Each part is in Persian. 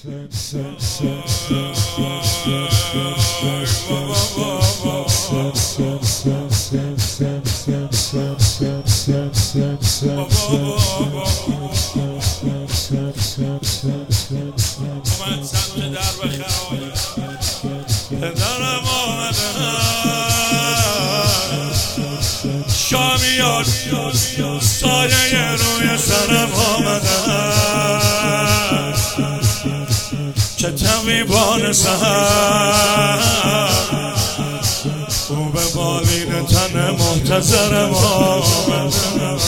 پدرم آمده شامیان سایه روی سرم آمده چه طبیبان سحر او به بالین تن محتضرم آمده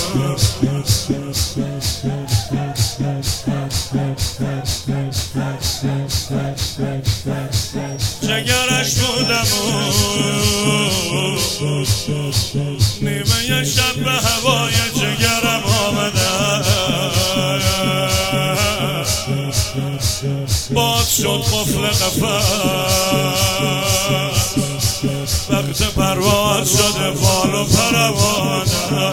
جگرش بودم نیمه شب به هوای جگرم آمده باز شد قفل قفس وقت پرواز شده بال و پروانه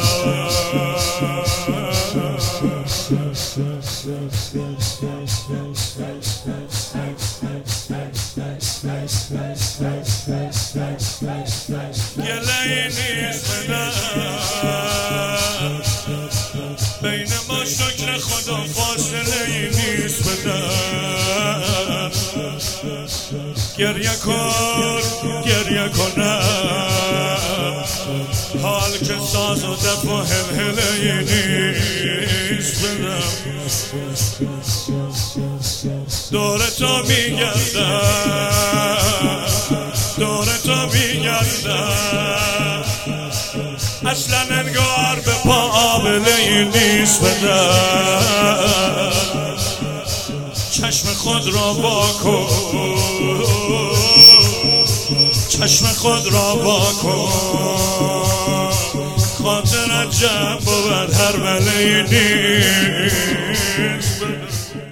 گله‌ای نیست بدن بین ما شکر خدا فاصله‌ای نیست بدن گریه کن گریه کنم حال که ساز و دف و هلهله‌ای نیست بدن دور تو میگردم دور تو میگردم اصلا انگار به پا آبله‌ای نیست بدن چشم خود را واکن چشم خود را واکن خاطرت جمع بود هر مله‌ای نیست بدن